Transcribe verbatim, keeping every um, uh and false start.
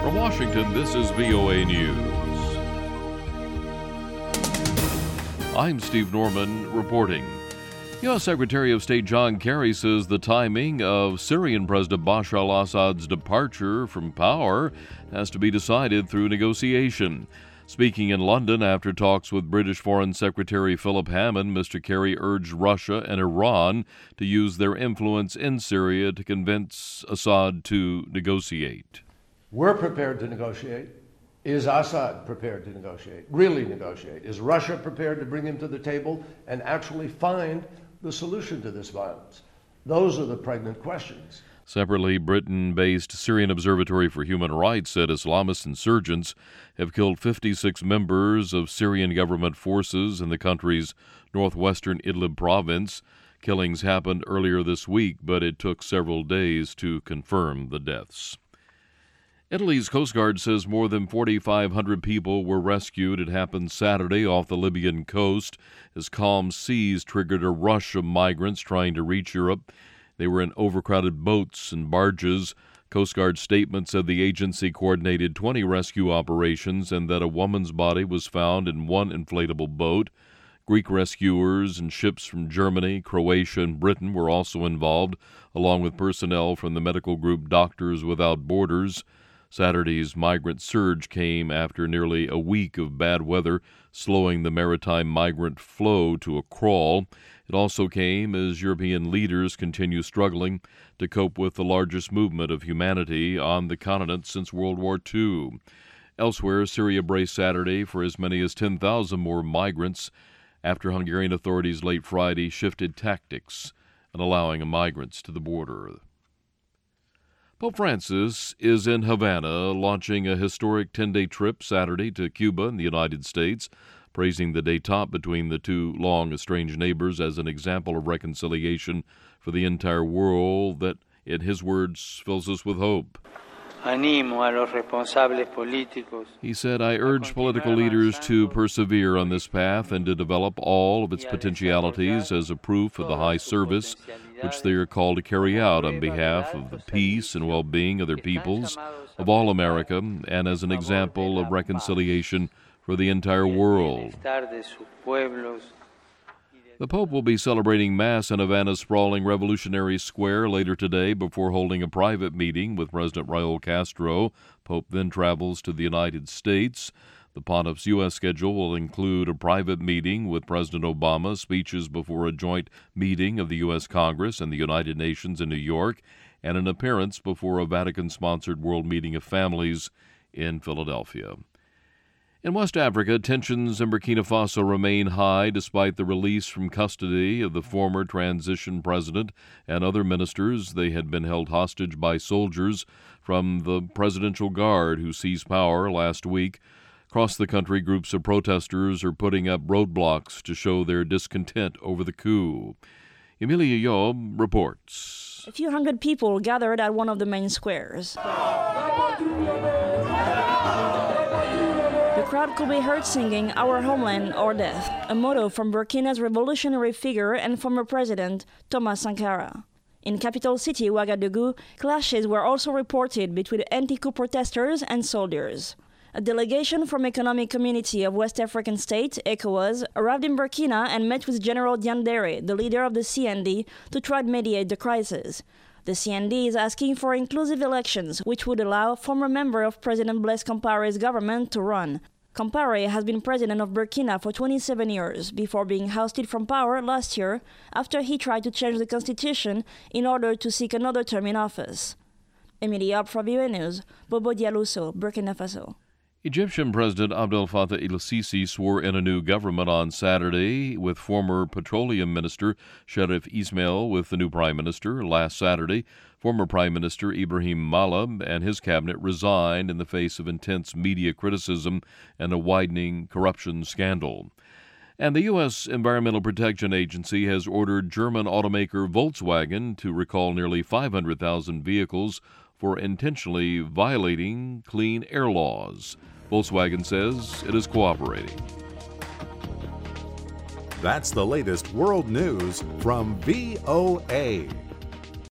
From Washington, this is V O A News. I'm Steve Norman reporting. U S. Secretary of State John Kerry says the timing of Syrian President Bashar al-Assad's departure from power has to be decided through negotiation. Speaking in London after talks with British Foreign Secretary Philip Hammond, Mister Kerry urged Russia and Iran to use their influence in Syria to convince Assad to negotiate. We're prepared to negotiate. Is Assad prepared to negotiate, really negotiate? Is Russia prepared to bring him to the table and actually find the solution to this violence? Those are the pregnant questions. Separately, Britain-based Syrian Observatory for Human Rights said Islamist insurgents have killed fifty-six members of Syrian government forces in the country's northwestern Idlib province. Killings happened earlier this week, but it took several days to confirm the deaths. Italy's Coast Guard says more than forty-five hundred people were rescued. It happened Saturday off the Libyan coast as calm seas triggered a rush of migrants trying to reach Europe. They were in overcrowded boats and barges. Coast Guard statement said the agency coordinated twenty rescue operations and that a woman's body was found in one inflatable boat. Greek rescuers and ships from Germany, Croatia, and Britain were also involved, along with personnel from the medical group Doctors Without Borders. Saturday's migrant surge came after nearly a week of bad weather, slowing the maritime migrant flow to a crawl. It also came as European leaders continue struggling to cope with the largest movement of humanity on the continent since World War Two. Elsewhere, Syria braced Saturday for as many as ten thousand more migrants after Hungarian authorities late Friday shifted tactics in allowing migrants to the border. Pope Francis is in Havana, launching a historic ten-day trip Saturday to Cuba and the United States, praising the détente between the two long-estranged neighbors as an example of reconciliation for the entire world that, in his words, fills us with hope. He said, I urge political leaders to persevere on this path and to develop all of its potentialities as a proof of the high service which they are called to carry out on behalf of the peace and well-being of their peoples, of all America, and as an example of reconciliation for the entire world. The Pope will be celebrating Mass in Havana's sprawling Revolutionary Square later today before holding a private meeting with President Raul Castro. Pope then travels to the United States. The pontiff's U S schedule will include a private meeting with President Obama, speeches before a joint meeting of the U S Congress and the United Nations in New York, and an appearance before a Vatican-sponsored World Meeting of Families in Philadelphia. In West Africa, tensions in Burkina Faso remain high despite the release from custody of the former transition president and other ministers. They had been held hostage by soldiers from the Presidential Guard who seized power last week. Across the country, groups of protesters are putting up roadblocks to show their discontent over the coup. Emilia Yob reports. A few hundred people gathered at one of the main squares. The crowd could be heard singing Our Homeland or Death, a motto from Burkina's revolutionary figure and former president, Thomas Sankara. In capital city Ouagadougou, clashes were also reported between anti-coup protesters and soldiers. A delegation from Economic Community of West African States, ECOWAS, arrived in Burkina and met with General Diandere, the leader of the C N D, to try to mediate the crisis. The C N D is asking for inclusive elections, which would allow a former member of President Blaise Compaoré's government to run. Compaoré has been president of Burkina for twenty-seven years, before being ousted from power last year after he tried to change the constitution in order to seek another term in office. Emilie Yob for V O A News, Bobo Dialouso, Burkina Faso. Egyptian President Abdel Fattah el-Sisi swore in a new government on Saturday, with former Petroleum Minister Sherif Ismail with the new Prime Minister. Last Saturday, former Prime Minister Ibrahim Malab and his cabinet resigned in the face of intense media criticism and a widening corruption scandal. And the U S Environmental Protection Agency has ordered German automaker Volkswagen to recall nearly five hundred thousand vehicles for intentionally violating clean air laws. Volkswagen says it is cooperating. That's the latest world news from V O A.